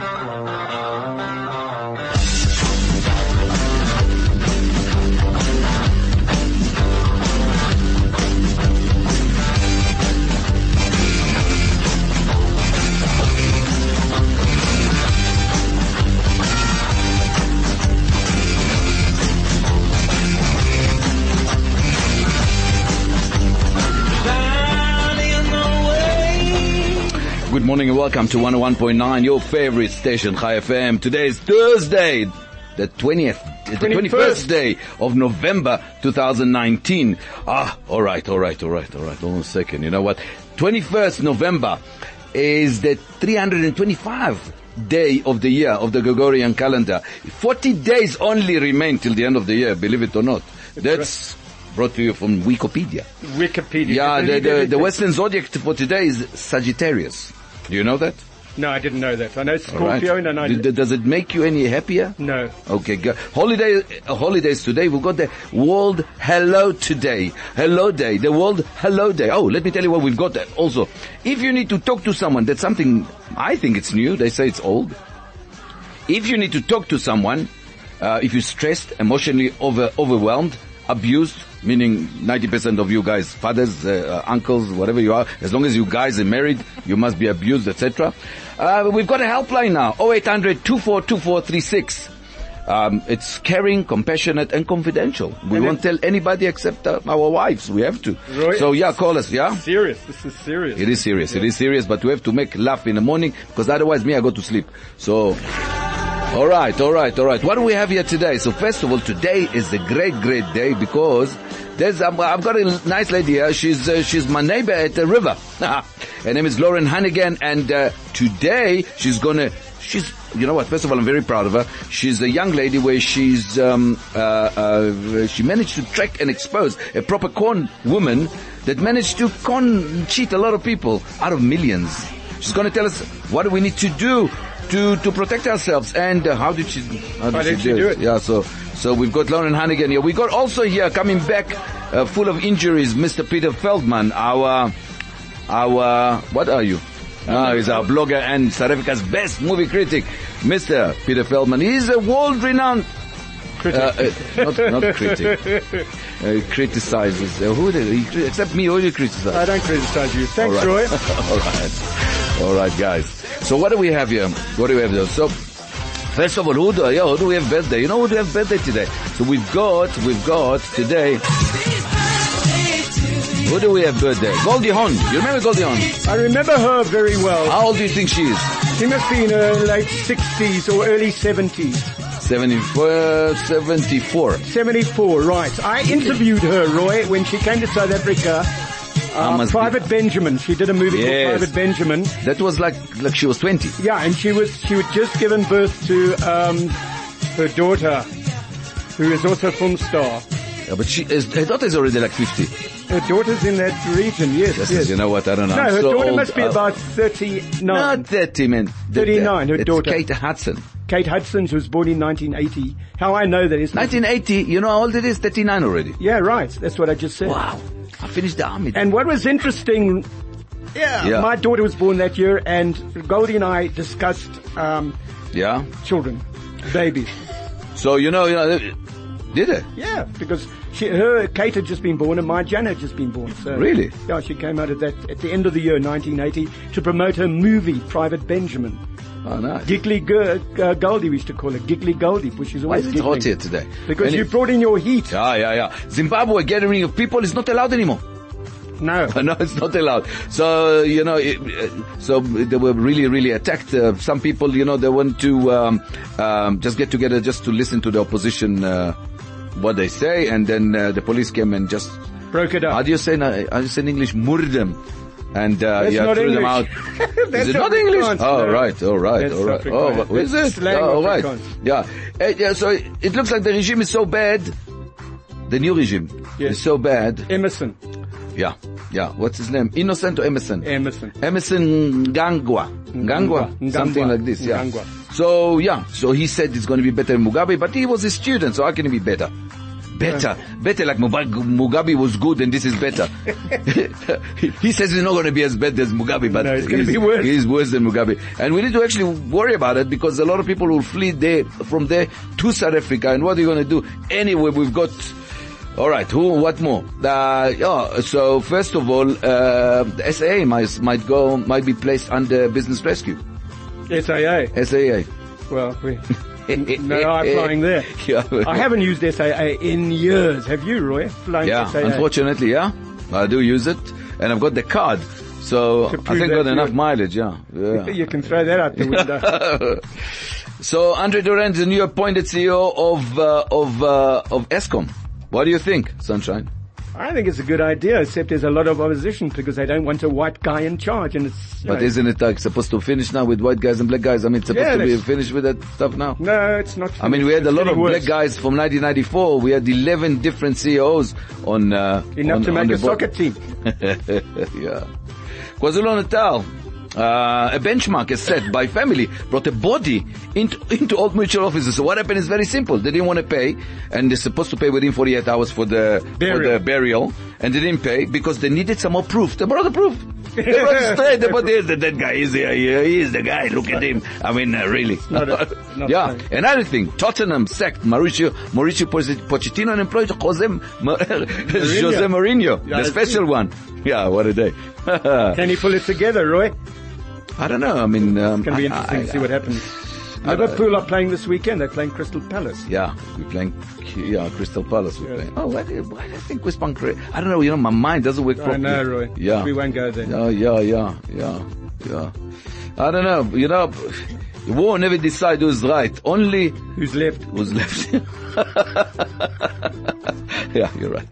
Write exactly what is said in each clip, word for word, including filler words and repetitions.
Good morning and welcome to one oh one point nine, your favorite station, Chai F M. Today is Thursday, the twentieth, the twenty-first day of November two thousand nineteen. Ah, alright, alright, alright, alright, hold on a second. You know what? twenty-first November is the three hundred twenty-fifth day of the year of the Gregorian calendar. forty days only remain till the end of the year, believe it or not. That's brought to you from Wikipedia. Wikipedia. Yeah, the, the, the Western zodiac for today is Sagittarius. Do you know that? No, I didn't know that. I know Scorpio right. and I know... Does it make you any happier? No. Okay, good. Holiday, uh, holidays today, we've got the World Hello Today. Hello Day. The World Hello Day. Oh, let me tell you what we've got there. Also, if you need to talk to someone, that's something, I think it's new. They say it's old. If you need to talk to someone, uh, if you're stressed, emotionally over, overwhelmed, abused, meaning ninety percent of you guys, fathers, uh, uh, uncles, whatever you are, as long as you guys are married, you must be abused, et cetera. Uh, we've got a helpline now, oh eight hundred, two four two four three six. Um, it's caring, compassionate, and confidential. We and won't tell anybody except uh, our wives. We have to. Roy, so yeah, call us, yeah? Serious. This is serious. It is serious. Yeah. It is serious, but we have to make laugh in the morning, because otherwise me, I go to sleep. So... All right, all right, all right. What do we have here today? So first of all, today is a great, great day because there's um, I've got a nice lady here. She's uh, she's my neighbor at the river. Her name is Lauren Hannigan, and uh, today she's gonna she's you know what? First of all, I'm very proud of her. She's a young lady where she's um uh, uh she managed to track and expose a proper con woman that managed to con cheat a lot of people out of millions. She's going to tell us what do we need to do to to protect ourselves, and uh, how did she how did, how did she, she do, do it? it? Yeah, so so we've got Lauren Hannigan here. We got also here coming back uh, full of injuries, Mister Peter Feldman, our our what are you? Ah, he's our blogger and South Africa's best movie critic, Mister Peter Feldman. He's a world-renowned critic, uh, uh, not, not critic. Uh, criticizes. Uh, who did he, except me? Who do you criticize? I don't criticize you. Thanks, All right. Roy. All right, all right, guys. So what do we have here? What do we have here? So first of all, who do, yeah, who do we have birthday? You know who do we have birthday today? So we've got, we've got today. Who do we have birthday? Goldie Hawn. You remember Goldie Hawn? I remember her very well. How old do you think she is? She must be in her late sixties or early seventies. seventy-four, seventy-four. seventy-four, right. I interviewed her, Roy, when she came to South Africa. Uh, Private be... Benjamin. She did a movie yes. called Private Benjamin. That was like, like she was twenty. Yeah, and she was, she had just given birth to, um, her daughter, who is also a film star. Yeah, but she is, her daughter is already like fifty. Her daughter's in that region, yes, yes. yes. You know what, I don't know. No, I'm her so daughter old. must be uh, about thirty-nine. Not thirty, man. thirty-nine, her it's daughter. Kate Hudson. Kate Hudson, who was born in nineteen eighty. How I know that is... nineteen eighty, you know how old it is? thirty-nine already. Yeah, right. That's what I just said. Wow. I finished the army. And what was interesting... Yeah, yeah. My daughter was born that year, and Goldie and I discussed um, yeah, children, babies. So, you know, you know, did it? Yeah, because she, her, Kate had just been born, and my Jan had just been born. So, really? Yeah, she came out of that at the end of the year, nineteen eighty, to promote her movie, Private Benjamin. Oh, nice. Giggly G- uh, Goldie, we used to call her. Giggly Goldie, which is always Why is it giggling. hot here today? Because and you it, brought in your heat. Yeah, yeah, yeah. Zimbabwe gathering of people is not allowed anymore. No. No, it's not allowed. So, you know, it, uh, so they were really, really attacked. Uh, some people, you know, they want to um, um, just get together just to listen to the opposition, uh, what they say, and then uh, the police came and just... broke it up. How do you say, in, uh, how do you say in English? Murdered them. And, uh, That's yeah, not threw English. them out. Is it not English? Afrikaans, Oh, no. right, all right, That's all right. Afrikaans. Oh, is it? Slang Oh, all right. Afrikaans. Yeah. Uh, yeah. So it looks like the regime is so bad. The new regime yes. is so bad. Emerson. Yeah, yeah. What's his name? Innocent or Emerson? Emerson. Emerson Ngangwa. Ngangwa. Ngangwa. Something like this, yeah. Ngangwa. So, yeah. So he said it's going to be better than Mugabe, but he was a student, so how can it be better? Better. Better, like Mugabe was good and this is better. He says he's not going to be as bad as Mugabe, but no, it's going to be worse. He's worse than Mugabe. And we need to actually worry about it because a lot of people will flee there, from there to South Africa. And what are you going to do? Anyway, we've got... All right, who, what more? Uh, yeah, so first of all, uh, the S A A might, might go, might be placed under business rescue. S A A? S A A. Well, we... No, I'm flying there. Yeah. I haven't used S A A in years. Have you, Roy? Flying yeah, S A A? Unfortunately, yeah. I do use it, and I've got the card. So I think I've got enough mileage, yeah. yeah. You can throw that out the window. So Andre Durand, the new appointed C E O of, uh, of, uh, of Eskom. What do you think, Sunshine? I think it's a good idea, except there's a lot of opposition because they don't want a white guy in charge, and it's. But know, isn't it like supposed to finish now with white guys and black guys? I mean, it's supposed yeah, to be finished with that stuff now. No, it's not. Finished. I mean, we had a it's lot of worse. black guys from nineteen ninety-four. We had eleven different C E Os on. Uh, Enough on, to make on a soccer team. Yeah. KwaZulu-Natal. Uh, a benchmark is set by family, brought a body into, into Old Mutual offices. So what happened is very simple. They didn't want to pay, and they're supposed to pay within forty-eight hours for the, burial. for the burial, and they didn't pay because they needed some more proof. They brought the proof. They brought it straight. They brought, here's the dead guy. He's here. He is the guy. Look at him. I mean, uh, really. Not a, not yeah. funny. Another thing, Tottenham sacked Mauricio, Mauricio Pochettino and employed Jose, Jose Mourinho, yeah, the special one. Yeah, what a day. Can he pull it together, Roy? I don't know. I mean, um, it's going to be I, interesting I, to see what happens. I, Liverpool are playing this weekend. They're playing Crystal Palace. Yeah, we're playing. Yeah, Crystal Palace. We're Yeah. playing. Oh, why do, why do I think West Bank? I don't know. You know, my mind doesn't work properly. I know, Roy. Yeah, we won't go there. Yeah, yeah, yeah, yeah, yeah. I don't know. You know, the war never decide who's right. Only who's left. Who's left? Yeah, you're right.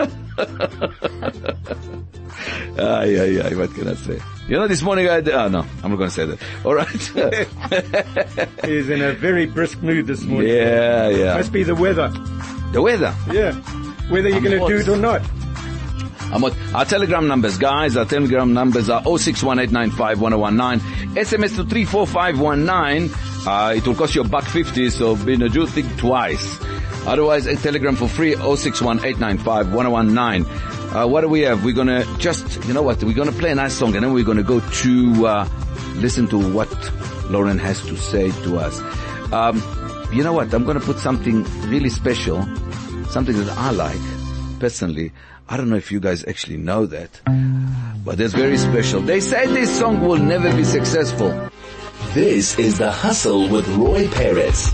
Ah, yeah, yeah. What can I say? You know, this morning I had, oh no, I'm not going to say that. All right. He's in a very brisk mood this morning. Yeah, yeah. Must be the weather. The weather? Yeah. Whether you're going to do it or not. I'm at, our telegram numbers, guys, our telegram numbers are oh six one eight nine five one oh one nine. S M S to three four five one nine. Uh, it will cost you a buck fifty, so be no do think twice. Otherwise, a telegram for free, oh six one eight nine five one oh one nine. Uh, what do we have? We're gonna just, you know what, we're gonna play a nice song and then we're gonna go to, uh, listen to what Lauren has to say to us. Um, you know what, I'm gonna put something really special, something that I like, personally. I don't know if you guys actually know that, but it's very special. They say this song will never be successful. This is The Hustle with Roy Perez.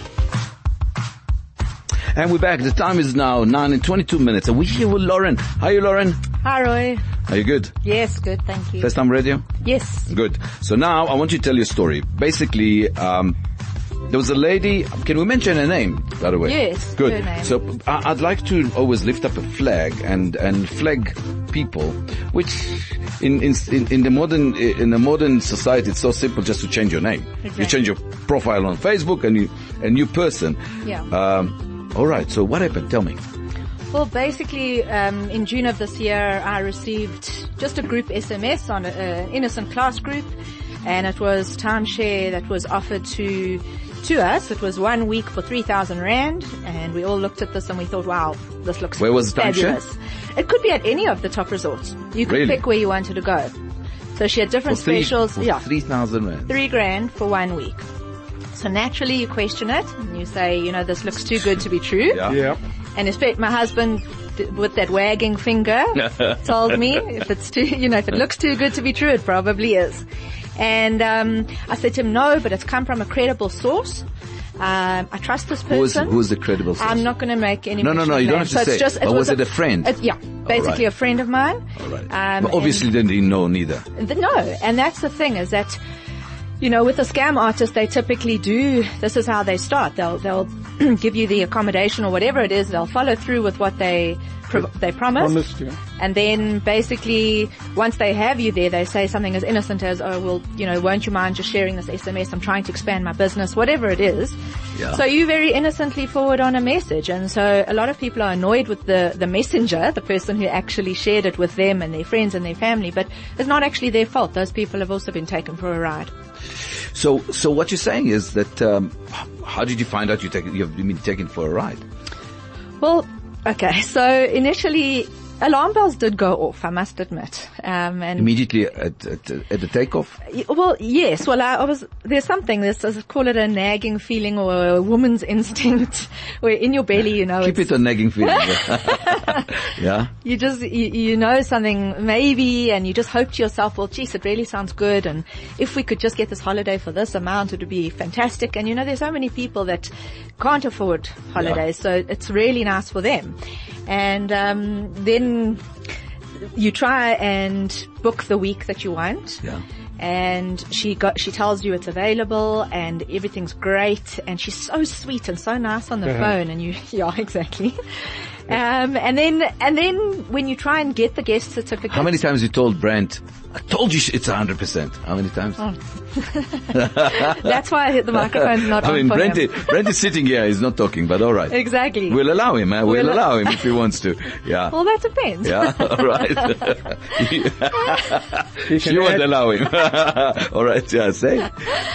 And we're back. The time is now nine and twenty-two minutes. And we're here with Lauren. How are you, Lauren? Hi, Roy. Are you good? Yes, good, thank you. First time radio? Yes. Good. So now I want you to tell your story. Basically, um, there was a lady, can we mention her name, by the way? Yes. Good. Her name. So I- I'd like to always lift up a flag and, and flag people, which in, in, in the modern, in the modern society, it's so simple just to change your name. Exactly. You change your profile on Facebook and you, a new person. Yeah. Um, all right. So what happened? Tell me. Well, basically, um, in June of this year, I received just a group S M S on an innocent class group, and it was timeshare that was offered to to us. It was one week for three thousand rand, and we all looked at this and we thought, wow, this looks Where was the timeshare? fabulous. It could be at any of the top resorts. You could Really? pick where you wanted to go. So she had different For three, specials. for yeah. three thousand rand. Three grand for one week. So naturally you question it and you say, you know, this looks too good to be true. Yeah. Yeah. And especially my husband th- with that wagging finger told me if it's too, you know, if it looks too good to be true, it probably is. And, um, I said to him, no, but it's come from a credible source. Um, I trust this Who is, person. who is the credible source? I'm not going to make any No, no, no, you don't have to so say. It's just, it But was a, it a friend? It, yeah. Basically right. a friend of mine. All right. Um, but obviously they didn't know neither. The, no, and that's the thing is that, you know, with a scam artist, they typically do, this is how they start. They'll, they'll give you the accommodation or whatever it is. They'll follow through with what they, pro- they promised. Promised, yeah. And then basically, once they have you there, they say something as innocent as, oh, well, you know, won't you mind just sharing this S M S? I'm trying to expand my business, whatever it is. Yeah. So you very innocently forward on a message. And so a lot of people are annoyed with the, the messenger, the person who actually shared it with them and their friends and their family, but it's not actually their fault. Those people have also been taken for a ride. So, so what you're saying is that, um, how did you find out you take, you've been taken for a ride? Well, Okay, so initially, alarm bells did go off, I must admit. Um, and Immediately at, at, at the takeoff? Well, yes. Well, I, I was, there's something, there's, I call it a nagging feeling or a woman's instinct where in your belly, you know. Keep it a nagging feeling. Yeah. You just, you, you know something maybe and you just hope to yourself, well, geez, it really sounds good. And if we could just get this holiday for this amount, it would be fantastic. And you know, there's so many people that can't afford holidays. Yeah. So it's really nice for them. And, um, then you try and book the week that you want. Yeah. And she got, she tells you it's available and everything's great and she's so sweet and so nice on the uh-huh. phone and you, yeah, exactly. Um, and then, and then when you try and get the guest certificate. How many times you told Brent, I told you it's a hundred percent. How many times? Oh. That's why I hit the microphone not I on mean, for Brent him. is, Brent is sitting here, he's not talking, but alright. Exactly. We'll allow him, eh? We'll, we'll allow him if he wants to. Yeah. Well, that depends. Yeah, alright. She won't allow him. Alright, yeah, say.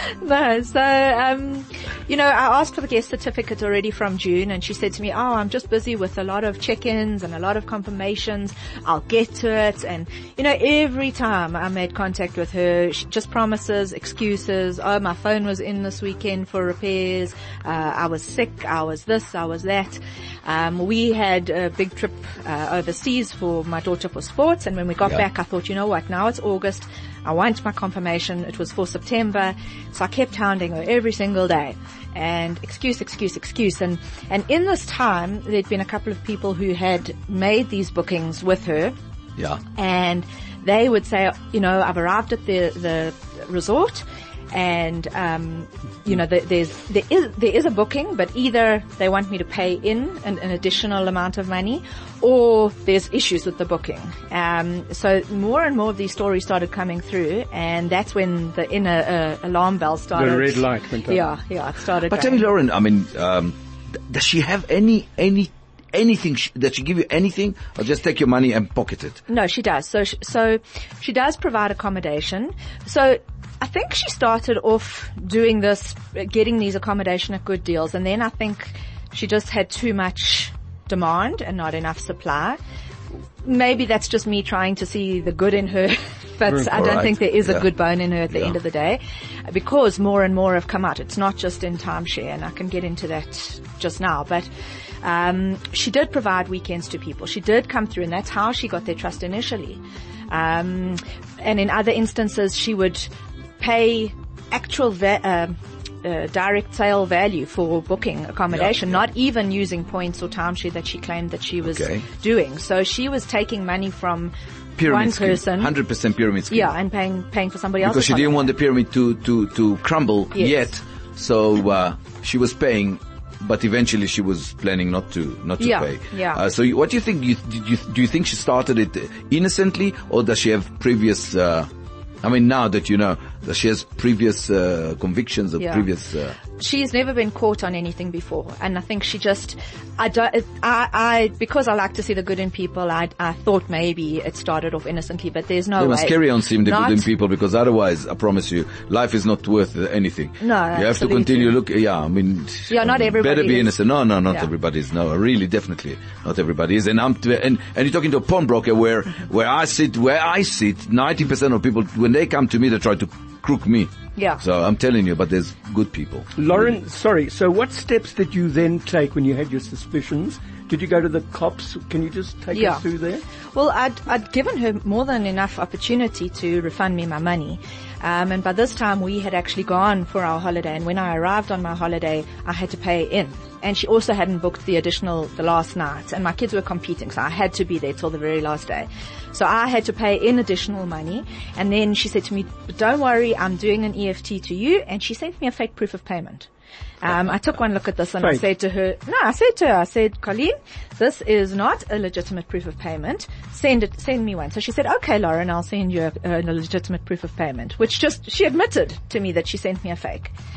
No, so, um, you know, I asked for the guest certificate already from June and she said to me, oh, I'm just busy with a lot of check-ins and a lot of confirmations. I'll get to it. And, you know, every time I made contact with her, she just promises, excuses. Oh, my phone was in this weekend for repairs. Uh, I was sick. I was this. I was that. Um, we had a big trip uh, overseas for my daughter for sports. And when we got yeah. back, I thought, you know what? Now it's August. I want my confirmation. It was for September. So I kept hounding her every single day. And excuse, excuse, excuse. And, and in this time, there'd been a couple of people who had made these bookings with her. Yeah. And they would say, you know, I've arrived at the, the resort and, um, you know, the, there's, there is, there is a booking, but either they want me to pay in an, an additional amount of money or there's issues with the booking. Um, so more and more of these stories started coming through and that's when the inner, uh, alarm bell started. The red light went on. Yeah, yeah, it started. But going. tell me, Lauren, I mean, um, does she have any, any, anything, sh- does she give you anything or just take your money and pocket it? No, she does. So, she, so she does provide accommodation. So I think she started off doing this, getting these accommodation at good deals. And then I think she just had too much demand and not enough supply. Maybe that's just me trying to see the good in her, but Mm, I don't right. think there is Yeah. a good bone in her at the Yeah. end of the day, because more and more have come out. It's not just in timeshare, and I can get into that just now, but um, she did provide weekends to people. She did come through, and that's how she got their trust initially. Um, and in other instances, she would pay actual va- uh, uh, direct sale value for booking accommodation, Yeah, yeah. not even using points or timeshare that she claimed that she was Okay. doing. So she was taking money from Pyramid one scheme. person. one hundred percent pyramid scheme. Yeah, and paying paying for somebody else. Because she didn't want the pyramid to, to, to crumble Yes. yet. So, uh, she was paying, but eventually she was planning not to, not to Yeah, pay. yeah. Uh, so you, what do you think? Do you, do you, do you think she started it innocently or does she have previous, uh, I mean, now that you know, does she has previous, uh, convictions or Yeah. previous, uh, She's never been caught on anything before, and I think she just, I don't, I, I, because I like to see the good in people, I, I thought maybe it started off innocently, but there's no they way. must carry on seeing the Not- good in people because otherwise, I promise you, life is not worth anything. No, You have to absolutely. continue look, yeah, I mean. Yeah, not everybody Better be is. innocent. No, no, not Yeah. everybody is. No, really, definitely not everybody is. And I'm, t- and, and you're talking to a pawnbroker where, where I sit, where I sit, ninety percent of people, when they come to me, they try to crook me. Yeah. So I'm telling you, but there's good people. Lauren, sorry, so what steps did you then take when you had your suspicions? Did you go to the cops? Can you just take Yeah. us through there? Well, I'd, I'd given her more than enough opportunity to refund me my money. Um, and by this time we had actually gone for our holiday. And when I arrived on my holiday, I had to pay in. And she also hadn't booked the additional, the last night. And my kids were competing, so I had to be there till the very last day. So I had to pay in additional money. And then she said to me, don't worry, I'm doing an E F T to you. And she sent me a fake proof of payment. Um, I took one look at this and I Fake. said to her, no, I said to her, I said, Colleen, this is not a legitimate proof of payment. Send it, send me one. So she said, okay, Lauren, I'll send you a, a legitimate proof of payment, which just, she admitted to me that she sent me a fake.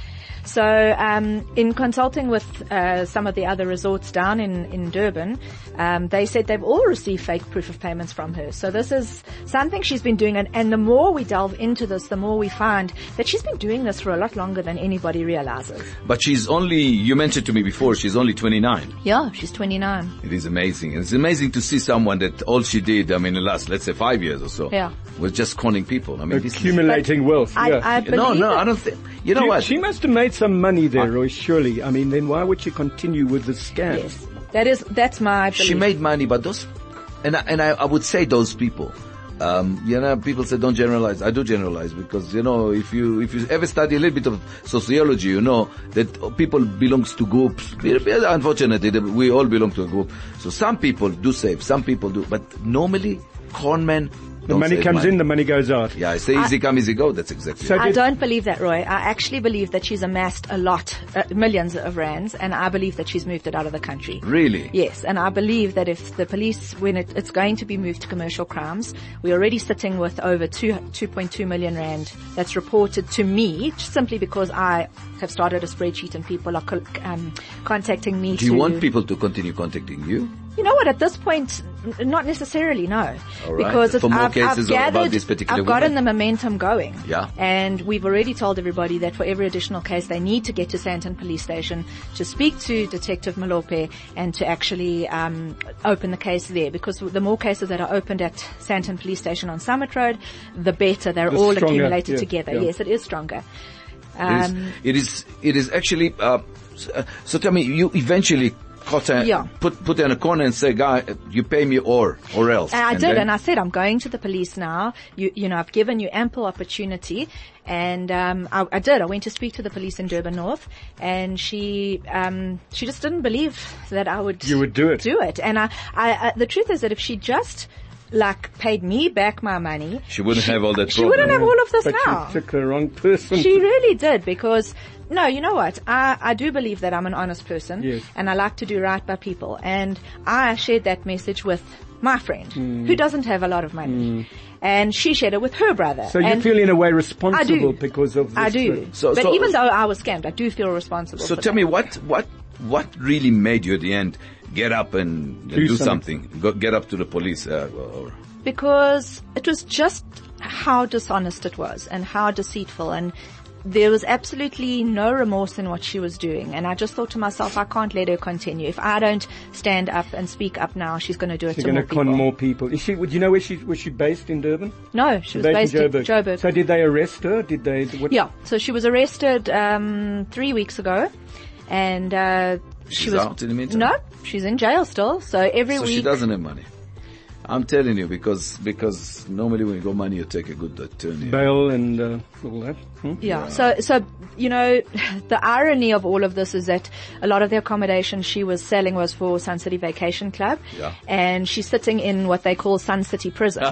So, um, in consulting with uh, some of the other resorts down in in Durban, um, they said they've all received fake proof of payments from her. So this is something she's been doing, and, and the more we delve into this, the more we find that she's been doing this for a lot longer than anybody realizes. But she's only, you mentioned to me before, she's only twenty-nine. Yeah, she's twenty-nine. It is amazing. It's amazing to see someone that all she did, I mean, in the last, let's say five years or so, Yeah. was just conning people. I mean, this is- Accumulating wealth. I, yeah. I believe no, no, that- I don't think, you know She- what? She must have made some money there, Roy, surely. I mean, then why would she continue with the scam? Yes, that is that's my belief. She made money, but those, and I, and I, I would say those people, um, you know, people say don't generalize. I do generalize because, you know, if you, if you ever study a little bit of sociology, you know that people belongs to groups. Unfortunately, we all belong to a group. So some people do save, some people do, but normally, con men, The money comes in, the money goes out. Yeah, I say easy come, easy go. That's exactly So it. I did- don't believe that, Roy. I actually believe that she's amassed a lot, uh, millions of rands, and I believe that she's moved it out of the country. Really? Yes, and I believe that if the police, when it, it's going to be moved to commercial crimes, we're already sitting with over two, two point two million rand that's reported to me, simply because I have started a spreadsheet and people are co- um, contacting me Do you to... want people to continue contacting you? You know what? At this point, n- not necessarily, no. All right. Because it's, For more I've, cases I've about gathered, this particular I've gotten woman? the momentum going. Yeah. And we've already told everybody that for every additional case, they need to get to Sandton Police Station to speak to Detective Malope and to actually um, open the case there. Because the more cases that are opened at Sandton Police Station on Summit Road, the better. They're The all stronger, accumulated yeah, together. yeah. Yes, it is stronger. It Um, is, it is, it is actually, uh, so, uh, so tell me, you eventually caught her, Yeah. put, put her in a corner and say, guy, you pay me or, or else. And I did, then- and I said, I'm going to the police now. You, you know, I've given you ample opportunity. And, um, I, I did. I went to speak to the police in Durban North, and she, um, she just didn't believe that I would, You would do it. do it. And I, I, I the truth is that if she just, like, paid me back my money, She wouldn't have all that she problem. wouldn't have all of this But now. she took the wrong person. She really did, because, no, you know what? I, I do believe that I'm an honest person, Yes. and I like to do right by people. And I shared that message with my friend, Hmm. who doesn't have a lot of money. And she shared it with her brother. So you and feel in a way I responsible do. because of this. I do. uh, So- but so- even though I was scammed, I do feel responsible So for tell that. me, what, what, what really made you at the end get up and, and Do do, something. something? Go, get up to the police, uh, or, Because it was just how dishonest it was and how deceitful, and there was absolutely no remorse in what she was doing. And I just thought to myself, I can't let her continue. If I don't stand up and speak up now, she's going to do it She's to going more to con people. more people. Is she? Would you know where she was? She based in Durban? No, she was based in in Joburg. Joburg. So did they arrest her? Did they? What? Yeah, so she was arrested um three weeks ago, and uh she She's was out in the meantime? No, she's in jail still. So every so week she doesn't have money. I'm telling you, because, because normally when you go money, you take a good uh, turn here. Bail and uh, all that. Hmm? Yeah. So, so, you know, the irony of all of this is that a lot of the accommodation she was selling was for Sun City Vacation Club. Yeah. And she's sitting in what they call Sun City Prison. so,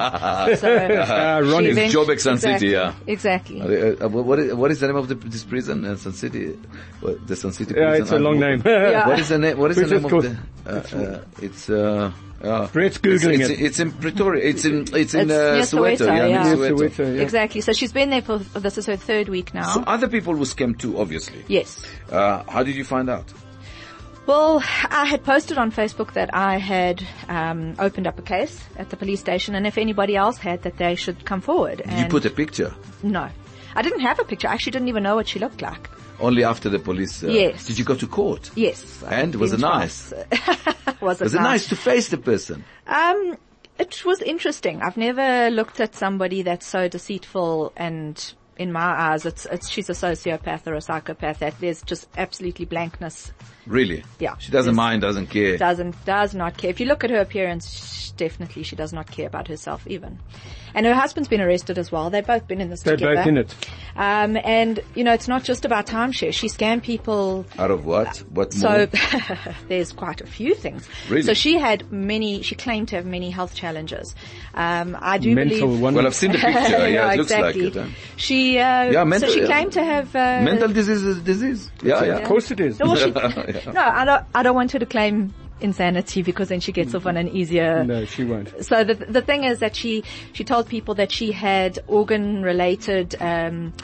Ah, Ronnie. she It's event- Joburg Sun exactly, City, yeah. Exactly. Uh, uh, what, is, what is the name of the, this prison? Uh, Sun City? What, the Sun City Yeah, prison? it's a long Uh, name. Yeah. What is the name? What is the Which is name of called- the? Uh, uh, it's uh, uh, Brett's Googling it's, it. It's, it's in Pretoria. It's in it's in It's uh, near Soweto. Soweto, Yeah, yeah. near Yes, Soweto. Soweto, yeah. Exactly. So she's been there for, this is her third week now. So other people were scammed too, obviously. Yes. Uh, how did you find out? Well, I had posted on Facebook that I had um, opened up a case at the police station, and if anybody else had, that they should come forward. Did you And put a picture? No. I didn't have a picture. I actually didn't even know what she looked like. Only after the police. Uh, Yes. Did you go to court? Yes. And was it Been nice? twice. was it Was it nice? nice to face the person? Um, it was interesting. I've never looked at somebody that's so deceitful, and in my eyes, it's, it's, she's a sociopath or a psychopath. That there's just absolutely blankness. Really? Yeah. She doesn't Yes. mind, doesn't care. Doesn't, does not care. If you look at her appearance, sh- definitely she does not care about herself even. And her husband's been arrested as well. They've both been in this They're together. both in it. Um, and, you know, it's not just about timeshare. She scammed people. Out of what? What more? So there's quite a few things. Really? So she had many, she claimed to have many health challenges. Um, I do Mental believe. one. Well, I've seen the picture. Yeah, No, it looks exactly. like it. Huh? She, uh, Yeah, mental- so she yeah. claimed to have, uh, Mental disease is disease. Yeah, yeah. Of course it is. No, well, she, Yeah. no, I don't, I don't want her to claim insanity, because then she gets off on an easier. No, she won't. So the the thing is that she she told people that she had organ related um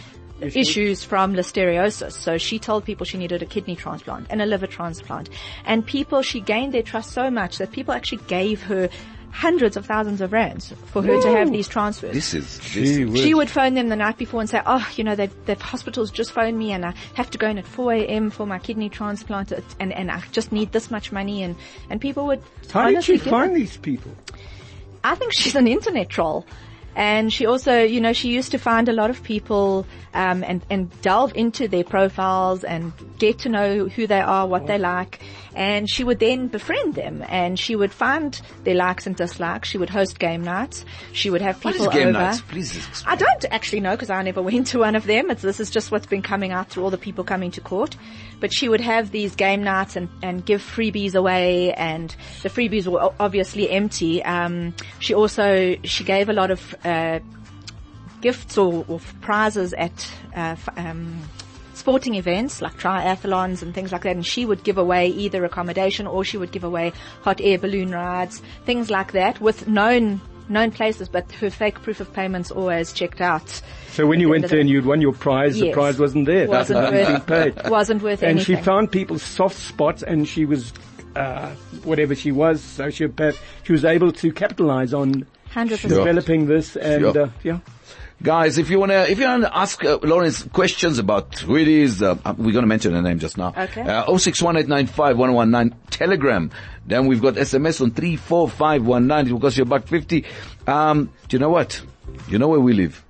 issues. issues from listeriosis. So she told people she needed a kidney transplant and a liver transplant. And people, she gained their trust so much that people actually gave her hundreds of thousands of rands for her Ooh. to have these transfers. This is, this she, would. she would phone them the night before and say, oh, you know, they've, they've hospitals just phoned me and I have to go in at four a.m. for my kidney transplant and, and I just need this much money. And, and people would How did she find it. these people? I think she's an internet troll. And she also, you know, she used to find a lot of people, um, and, and delve into their profiles and get to know who they are, what they like. And she would then befriend them and she would find their likes and dislikes. She would host game nights. She would have people what is game over. Nights? Please explain. I don't actually know because I never went to one of them. It's, this is just what's been coming out through all the people coming to court. But she would have these game nights and, and give freebies away and the freebies were obviously empty. Um, she also, she gave a lot of, uh, gifts or, or prizes at, uh, um, sporting events like triathlons and things like that, and she would give away either accommodation or she would give away hot air balloon rides, things like that with known known places, but her fake proof of payments always checked out. So when you went there and you'd won your prize, yes. the prize wasn't there. Wasn't worth, paid. wasn't worth and anything. And she found people's soft spots and she was, uh, whatever she was, sociopath, she was able to capitalize on one hundred percent developing this and, Sure. uh, yeah. Guys, if you wanna, if you wanna ask uh, Lawrence questions about who it is, uh, we're gonna mention her name just now. Okay. Uh, oh six one eight nine five one one nine Telegram. Then we've got S M S on three four five one nine. It will cost you a buck fifty. Um, do you know what? You know where we live.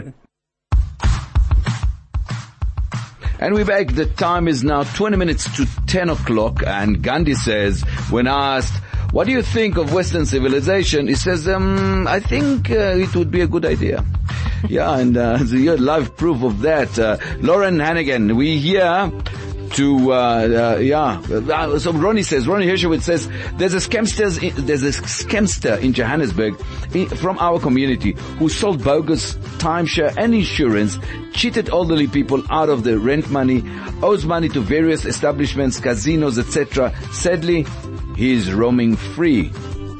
And we're back. The time is now twenty minutes to ten o'clock. And Gandhi says, when asked, what do you think of Western civilization? He says, um, I think uh, it would be a good idea. Yeah, and uh, so you had live proof of that. Uh, Lauren Hannigan, we here to, uh, uh, yeah. Uh, so Ronnie says, Ronnie Hershowitz says, there's a scamster, in, there's a scamster in Johannesburg in, from our community who sold bogus timeshare and insurance, cheated elderly people out of the rent money, owes money to various establishments, casinos, et cetera. Sadly, he is roaming free.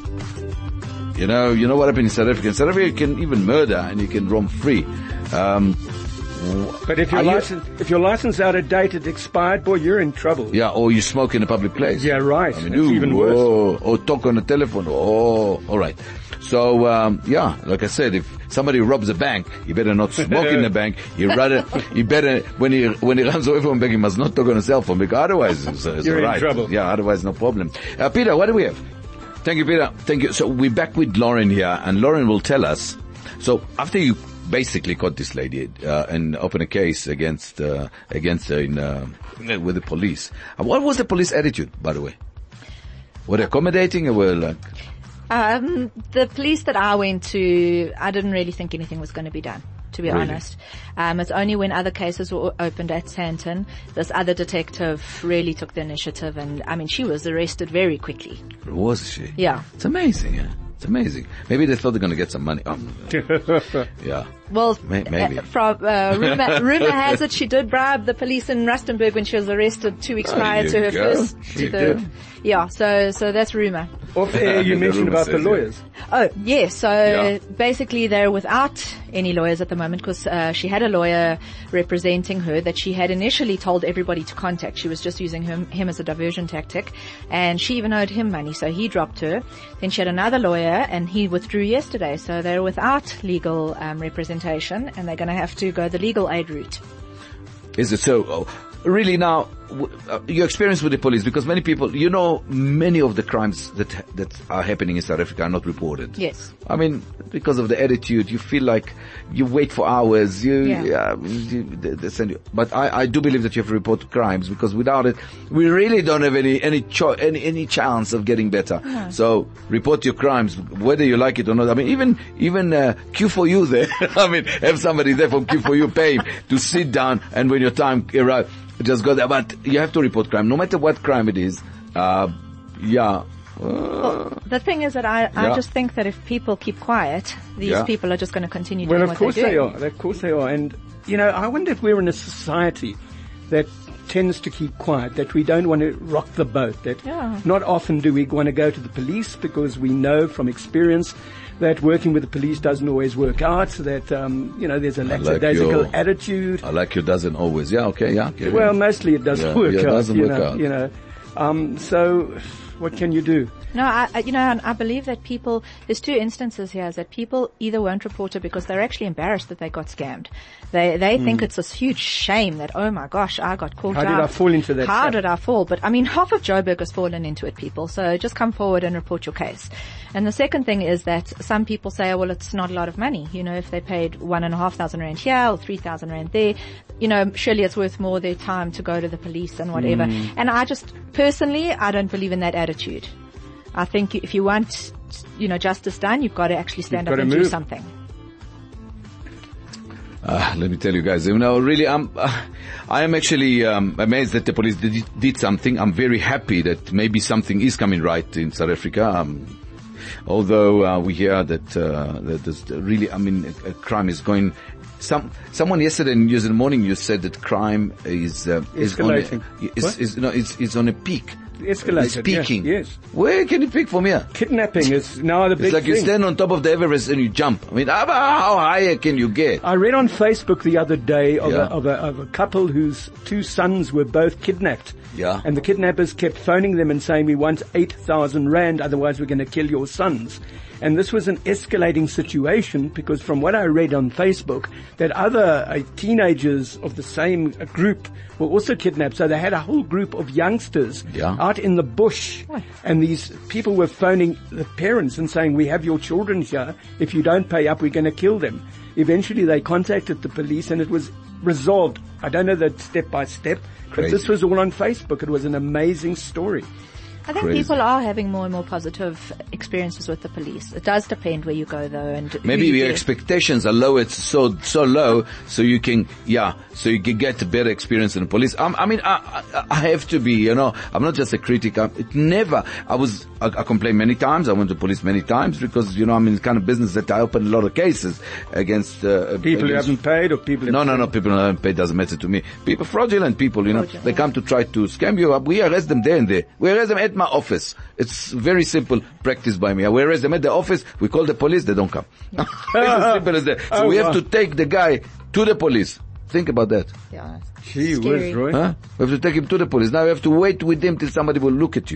You know, you know what happened in South Africa? In South Africa, you can even murder and you can roam free. Um, but if your you, license, if your license out of date, it expired, boy, you're in trouble. Yeah, or you smoke in a public place. Yeah, right. I mean, That's ooh, even worse. Oh, or talk on the telephone. Oh, all right. So, um, yeah, like I said, if somebody robs a bank, you better not smoke in the bank. You rather, you better, when he, when he runs away from a bank, he must not talk on a cell phone because otherwise it's, it's you're all right. in trouble. Yeah, otherwise no problem. Uh, Peter, what do we have? Thank you, Peter. Thank you. So we're back with Lauren here, and Lauren will tell us. So after you basically caught this lady uh, and opened a case against uh, against her in uh, with the police, uh, what was the police attitude, by the way? Were they accommodating or were like? Um, the police that I went to, I didn't really think anything was going to be done, to be Really? honest. Um, it's only when other cases were opened at Sandton, this other detective really took the initiative, and I mean, she was arrested very quickly. Was she? Yeah. It's amazing, yeah. It's amazing. Maybe they thought they're going to get some money. Oh, yeah. Well, May- maybe. Uh, from, uh, rumor, rumor has it she did bribe the police in Rustenburg when she was arrested two weeks Oh, prior you to her go. first. She To the, did. yeah, so, so that's rumor. Off air, you The mentioned rumor about the says, yeah. lawyers. Oh, yes. So Yeah. basically they're without any lawyers at the moment because uh, she had a lawyer representing her that she had initially told everybody to contact. She was just using him, him as a diversion tactic, and she even owed him money, so he dropped her. Then she had another lawyer, and he withdrew yesterday. So they're without legal um, representation, and they're going to have to go the legal aid route. Is it so? Oh, really now, w- uh, your experience with the police, because many people, you know, many of the crimes that that are happening in South Africa are not reported. Yes. I mean, because of the attitude, you feel like you wait for hours. You, Yeah. yeah, you, they, they send you. But I, I do believe that you have to report crimes because without it, we really don't have any any cho- any, any chance of getting better. No. So report your crimes, whether you like it or not. I mean, even even uh, Q four U there. I mean, have somebody there from Q four U pay him to sit down, and when your time arrives, just go there. But you have to report crime, no matter what crime it is. Uh, yeah. Well, the thing is that I, Yeah. I just think that if people keep quiet, these Yeah. people are just going to continue Well, doing of what course they're they doing. are. Of course they are. And, you know, I wonder if we're in a society that tends to keep quiet, that we don't want to rock the boat, that Yeah. not often do we want to go to the police because we know from experience that working with the police doesn't always work out, that, um, you know, there's a like lackadaisical your- attitude. I like you doesn't always. Yeah, okay, yeah. Okay. Well, mostly it doesn't Yeah, work yeah, it out. doesn't you work know, out. You know, um, so what can you do? No, I, I- you know, and I believe that people, there's two instances here, is that people either won't report it because they're actually embarrassed that they got scammed. They, they think it's this huge shame that, oh my gosh, I got caught How out. did I fall into that How trap? did I fall? But I mean, half of Joburg has fallen into it, people. So just come forward and report your case. And the second thing is that some people say, oh, well, it's not a lot of money. You know, if they paid one and a half thousand rand here or three thousand rand there, you know, surely it's worth more their time to go to the police and whatever. Mm. And I just, personally, I don't believe in that attitude. I think if you want, you know, justice done, you've got to actually stand You've up got and to do move. something. Uh, let me tell you guys, you know, really, I'm, uh, I am actually um, amazed that the police did, did something. I'm very happy that maybe something is coming right in South Africa. Um, although uh, we hear that, uh, that there's really, I mean, uh, crime is going. Some someone yesterday in News in the Morning, you said that crime is uh, is on a, Escalating. is, What? is, no, is, is on a peak. Escalated. It's peaking. Yes. yes. Where can it peak from here? Kidnapping is now the big It's like thing. you stand on top of the Everest and you jump. I mean, how, how higher can you get? I read on Facebook the other day of, Yeah. a, of, a, of a couple whose two sons were both kidnapped. Yeah. And the kidnappers kept phoning them and saying, we want eight thousand rand, otherwise we're going to kill your sons. And this was an escalating situation because from what I read on Facebook, that other uh, teenagers of the same uh, group were also kidnapped. So they had a whole group of youngsters Yeah. out in the bush. What? And these people were phoning the parents and saying, we have your children here. If you don't pay up, we're going to kill them. Eventually they contacted the police and it was resolved. I don't know that step by step, but Crazy. this was all on Facebook. It was an amazing story. I think Crazy. people are having more and more positive experiences with the police. It does depend where you go though, and who Maybe you your get. expectations are low. It's so so low, so you can yeah, so you can get a better experience in the police. Um, I mean, I, I I have to be, you know, I'm not just a critic. I, it never. I was I, I complained many times. I went to police many times because you know I'm in the kind of business that I open a lot of cases against uh, People who against, haven't paid or people who No, no, no. People who haven't paid doesn't matter to me. People, fraudulent people, you know, Fraudulent. they come to try to scam you. We arrest them there and there. We arrest them at my office. It's very simple practice by me. We arrest them at the office. We call the police. They don't come. It's as simple as that. So Oh, we have wow. to take the guy to the police. Think about that. Yeah. Gee Scary. whiz, Roy. Huh? We have to take him to the police. Now we have to wait with him till somebody will look at you.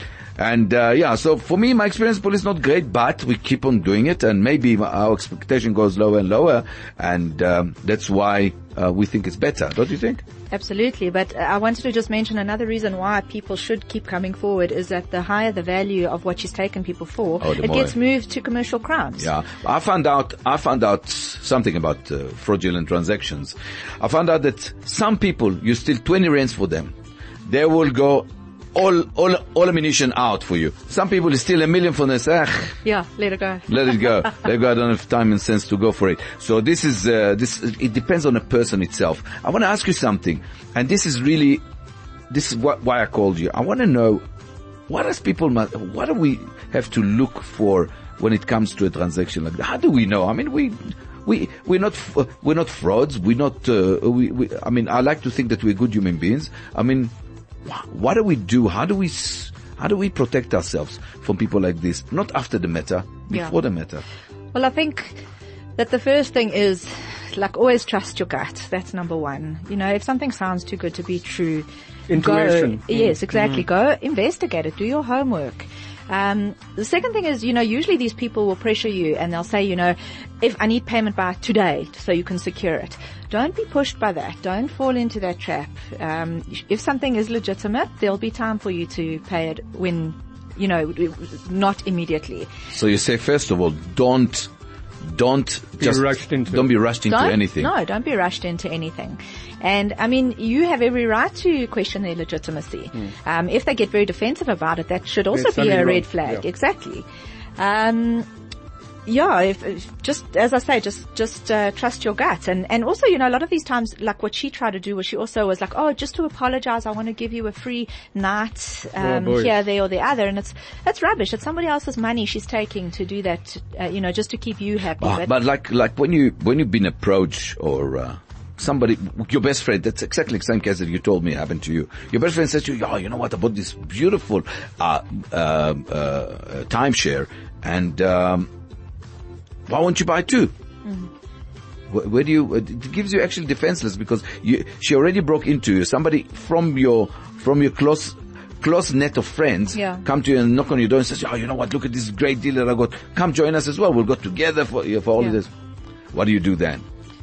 And, uh, yeah, so for me, my experience with police is not great, but we keep on doing it and maybe our expectation goes lower and lower. And, um, that's why, uh, we think it's better. Don't you think? Absolutely, but uh, I wanted to just mention another reason why people should keep coming forward is that the higher the value of what she's taken people for, Oh, the it more- gets moved to commercial crimes. Yeah, I found out, I found out something about uh, fraudulent transactions. I found out that some people, you steal twenty rands for them. They will go all, all, all ammunition out for you. Some people steal a million for them. Say, "Ah, Yeah, let it go. let it go. Let it go. I don't have time and sense to go for it. So this is, uh, this, it depends on the person itself. I want to ask you something. And this is really, this is what, why I called you. I want to know, what does people, mu- what do we have to look for when it comes to a transaction like that? How do we know? I mean, we, we, we're not, f- we're not frauds. We're not, uh, we, we, I mean, I like to think that we're good human beings. I mean, wh- what do we do? How do we, s- how do we protect ourselves from people like this? Not after the matter, Yeah. before the matter. Well, I think that the first thing is, like, always trust your gut. That's number one. You know, if something sounds too good to be true, Intuition. Go, yes, exactly. Go investigate it. Do your homework. Um, the second thing is, you know, usually these people will pressure you and they'll say, you know, if I need payment by today so you can secure it. Don't be pushed by that. Don't fall into that trap. Um, if something is legitimate, there'll be time for you to pay it when, you know, not immediately. So you say, first of all, don't, don't Be just, rushed into don't it. be rushed into Don't- anything. No, don't be rushed into anything. And I mean, you have every right to question their legitimacy. Um, if they get very defensive about it, that should also There's be something a red wrong. flag. Yeah. Exactly. Um, yeah, if, if just as I say, just just uh, trust your gut, and and also, you know, a lot of these times, like what she tried to do was she also was like, oh, just to apologize, I want to give you a free night um, boy. here, there, or the other, and it's that's rubbish. It's somebody else's money she's taking to do that, uh, you know, just to keep you happy. Ah, but like, like when you, when you've been approached or, uh, somebody, your best friend, that's exactly the same case that you told me happened to you. Your best friend says to you, oh, you know what, I bought this beautiful, uh, uh, uh, timeshare, and, um, why won't you buy two? Mm-hmm. Where, where do you, it gives you actually defenseless because you, she already broke into you. Somebody from your, from your close, close net of friends yeah. come to you and knock on your door and says, oh, you know what, look at this great deal that I got. Come join us as well. We'll go together for, for all yeah. of this. What do you do then?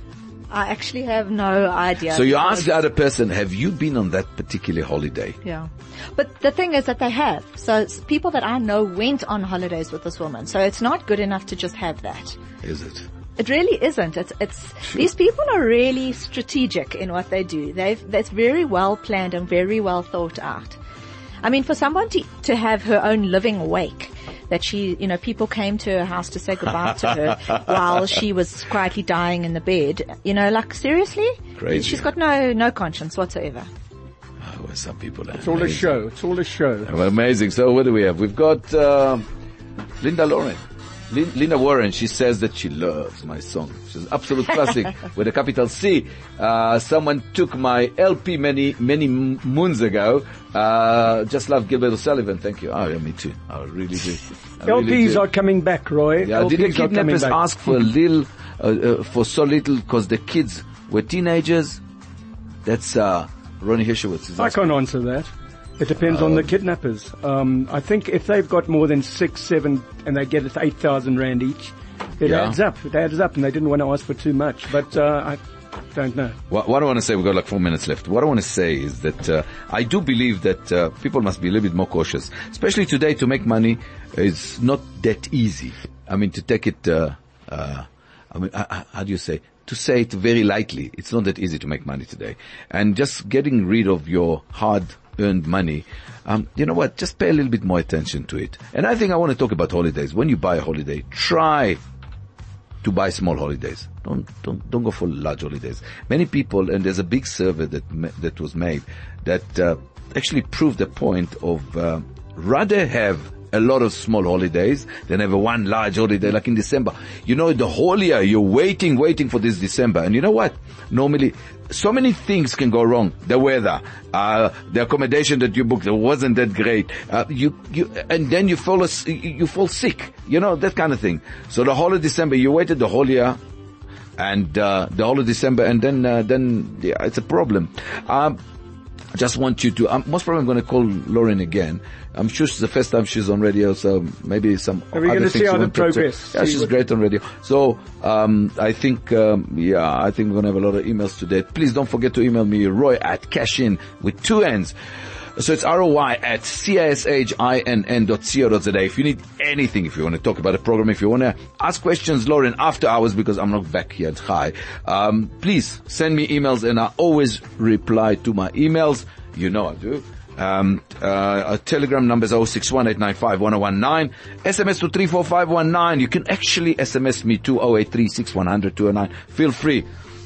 I actually have no idea. So you ask the other person, have you been on that particular holiday? Yeah. But the thing is that they have. So it's people that I know went on holidays with this woman. So it's not good enough to just have that. Is it? It really isn't. It's, it's, sure. These people are really strategic in what they do. They've, that's very well planned and very well thought out. I mean, for someone to, to have her own living wake, that she, you know, people came to her house to say goodbye to her while she was quietly dying in the bed, you know, like seriously? Crazy. She's got no, no conscience whatsoever. Oh, well, some people are It's all a show. It's all a show. Well, amazing. So what do we have? We've got, uh, Linda Lauren. Lin- Linda Warren, she says that she loves my song. She's absolute classic with a capital C. Uh, someone took my L P many, many m- moons ago. Uh, just love Gilbert O'Sullivan. Thank you. Oh, yeah, me too. I really do. I L Ps really do. are coming back, Roy. Yeah, L Ps did the are coming kidnappers back. ask for a little, uh, uh, for so little because the kids were teenagers? That's, uh, Ronnie Hershowitz. Is I asking. can't answer that. It depends Um, on the kidnappers. Um, I think if they've got more than six, seven, and they get it eight thousand rand each, it Yeah. adds up. It adds up, and they didn't want to ask for too much. But uh, I don't know. What, what I want to say, we've got like four minutes left. What I want to say is that uh, I do believe that uh, people must be a little bit more cautious, especially today. To make money is not that easy. I mean, to take it. Uh, uh, I mean, uh, how do you say? To say it very lightly, it's not that easy to make money today. And just getting rid of your hard-earned money, um, you know what? Just pay a little bit more attention to it. And I think I want to talk about holidays. When you buy a holiday, try to buy small holidays. Don't don't don't go for large holidays. Many people, and there's a big survey that ma- that was made that uh, actually proved the point of uh, rather have a lot of small holidays than have a one large holiday like in December. You know, the whole year you're waiting, waiting for this December. And you know what? Normally, so many things can go wrong. The weather, uh, the accommodation that you booked wasn't that great. Uh, you, you, and then you fall, as- you, you fall sick. You know, that kind of thing. So the whole of December, you waited the whole year and, uh, the whole of December and then, uh, then, yeah, it's a problem. Um, I just want you to, um, most probably I'm going to call Lauren again. I'm sure it's the first time she's on radio, so maybe some Are we other going to things see you how the want to talk to- progress? Yeah, See she's what- great on radio. So, um, I think, um, yeah, I think we're going to have a lot of emails today. Please don't forget to email me, Roy at cashin with two N's. So it's R O Y at C I S H I N N dot co dot Z A. If you need anything, if you want to talk about a program, if you want to ask questions, Lauren, after hours, because I'm not back here at Chai, um, please send me emails and I always reply to my emails. You know I do. Um, uh, our telegram number is oh six one eight nine five one oh one nine. S M S to three four five one nine. You can actually S M S me to oh eight three six one hundred two oh nine. Feel free.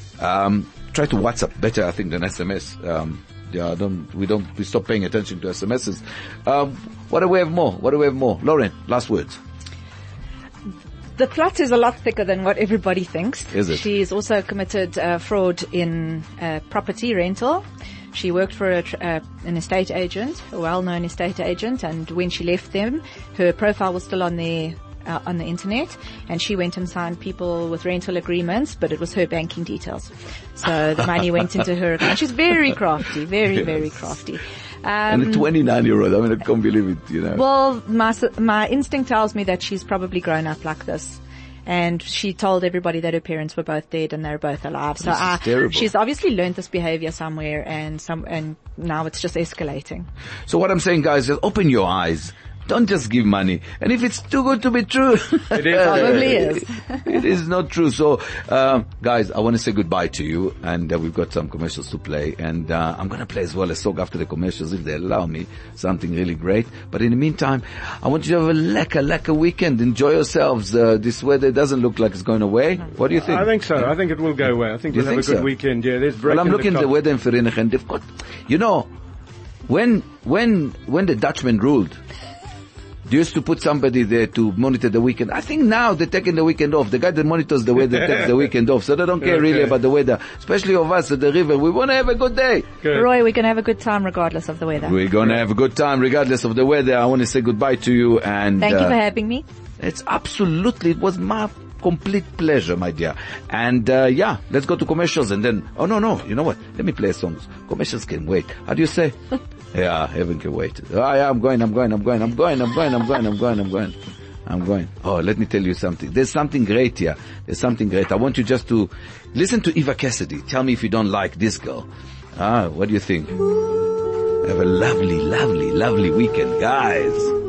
Um, try to WhatsApp better, I think, than S M S. Um, yeah, I don't, we don't, we stop paying attention to S M Ses. Um, what do we have more? What do we have more? Lauren, last words. The plot is a lot thicker than what everybody thinks. Is it? She's also committed uh, fraud in uh, property rental. She worked for a, tr- uh, an estate agent, a well-known estate agent, and when she left them, her profile was still on the uh, on the internet, and she went and signed people with rental agreements, but it was her banking details. So the money went into her account. She's very crafty, very, Yes. very crafty. And Um, a twenty-nine year old, I mean, I can't believe it, you know. well, my s- my instinct tells me that she's probably grown up like this. And she told everybody that her parents were both dead and they're both alive. So This is I, terrible. she's obviously learned this behavior somewhere, and some, and now it's just escalating. So what I'm saying, guys, is open your eyes. Don't just give money. And if it's too good to be true, It is. Probably is. it is not true. So, um, guys, I want to say goodbye to you, and uh, we've got some commercials to play, and uh, I'm going to play as well a song after the commercials if they allow me, something really great. But in the meantime, I want you to have a lekker, lekker weekend. Enjoy yourselves. Uh, this weather doesn't look like it's going away. What do you think? I think so. I think it will go away. I think You we'll have a think good so? weekend. Yeah, there's break Well, I'm in looking the at the top. weather in Verenigd, and they've got, you know, when when when the Dutchmen ruled, They used to put somebody there to monitor the weekend. I think now they're taking the weekend off. The guy that monitors the weather takes the weekend off. So they don't care Okay. really about the weather. Especially of us at the river. We want to have a good day. Good. Roy, we're going to have a good time regardless of the weather. We're going to have a good time regardless of the weather. I want to say goodbye to you and Thank uh, you for having me. it's absolutely, it was my complete pleasure, my dear. And uh, yeah, let's go to commercials and then, oh no, no, you know what? Let me play songs. Commercials can wait. How do you say? Yeah, heaven can wait. Oh yeah, I'm going, I'm going, I'm going, I'm going, I'm going, I'm going, I'm going, I'm going. I'm going. Oh, let me tell you something. There's something great here. There's something great. I want you just to listen to Eva Cassidy. Tell me if you don't like this girl. Ah, what do you think? Have a lovely, lovely, lovely weekend, guys.